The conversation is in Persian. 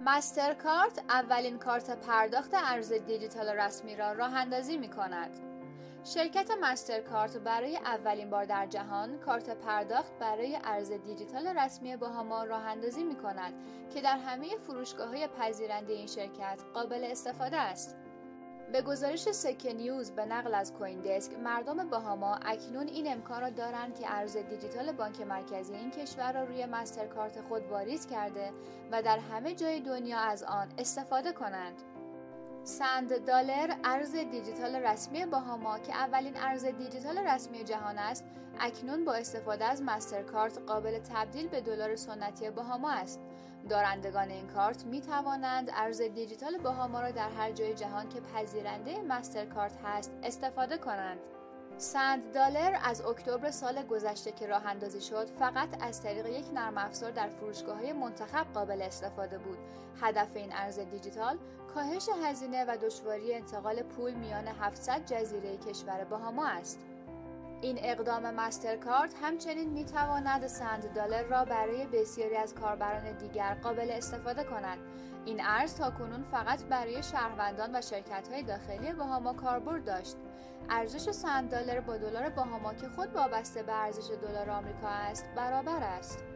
مسترکارت اولین کارت پرداخت ارز دیجیتال رسمی را راه‌اندازی می‌کند. شرکت مسترکارت برای اولین بار در جهان کارت پرداخت برای ارز دیجیتال رسمی باهاما راه‌اندازی می‌کند که در همه فروشگاه‌های پذیرنده این شرکت قابل استفاده است. به گزارش سکه نیوز به نقل از کوین دسک، مردم باهاما اکنون این امکان را دارند که ارز دیجیتال بانک مرکزی این کشور را روی مسترکارت خود واریز کرده و در همه جای دنیا از آن استفاده کنند. $100 ارز دیجیتال رسمی باهاما که اولین ارز دیجیتال رسمی جهان است، اکنون با استفاده از مسترکارت قابل تبدیل به دلار سنتی باهاما است. دارندگان این کارت می توانند ارز دیجیتال باهاما را در هر جای جهان که پذیرنده مسترکارت هست استفاده کنند. $100 از اکتبر سال گذشته که راه اندازی شد، فقط از طریق یک نرم افزار در فروشگاه‌های منتخب قابل استفاده بود. هدف این ارز دیجیتال کاهش هزینه و دشواری انتقال پول میان 700 جزیره کشور باهاما است. این اقدام مسترکارت همچنین میتواند $100 را برای بسیاری از کاربران دیگر قابل استفاده کند. این ارز تاکنون فقط برای شهروندان و شرکت‌های داخلی باهاما کاربرد داشت. ارزش $100 با دلار باهاما که خود وابسته به ارزش دلار آمریکا است برابر است.